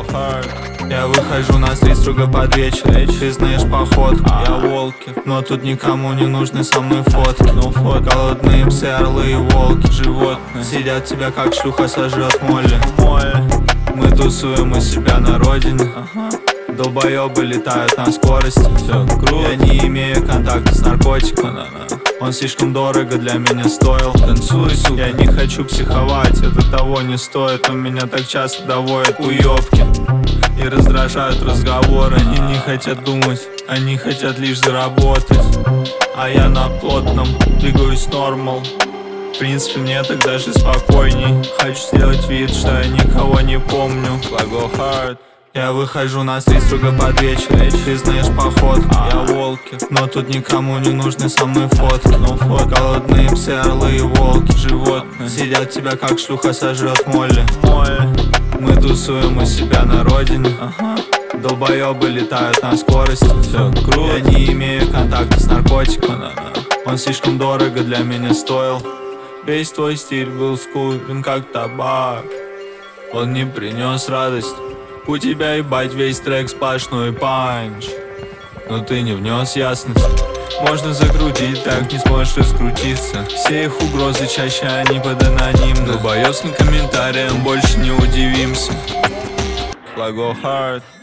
Я выхожу на стрит строго под вечер. Ты знаешь походку, я волки, но тут никому не нужны со мной фотки. Голодные псы, орлы и волки, животные сидят тебя как шлюха сожрет Молли. Мы тусуем у себя на родине. Долбоёбы летают на скорости. Все круто. Я не имею контакта с наркотиком. Он слишком дорого для меня стоил. Танцуй, сука. Я не хочу психовать, это того не стоит. Но меня так часто доводят уёбки и раздражают разговоры. Они не хотят думать, они хотят лишь заработать. А я на плотном двигаюсь нормал. В принципе, мне так даже спокойней. Хочу сделать вид, что я никого не помню. Go hard. Я выхожу на стрит строго под вечер. Ты знаешь походку, я волки, но тут никому не нужны со мной фотки. Голодные псы, орлы и волки, животные сидят тебя как шлюха сожрет Молли. Мы тусуем у себя на родине. Долбоёбы летают на скорости. Все круто. Я не имею контакта с наркотиком. Он слишком дорого для меня стоил. Весь твой стиль был скупен как табак. Он не принес радость. У тебя, ебать, весь трек сплошной панч. Но ты не внес ясность. Можно закрутить, так не сможешь раскрутиться. Все их угрозы чаще они под анонимно. Долбоёбским комментариям больше не удивимся. Go hard.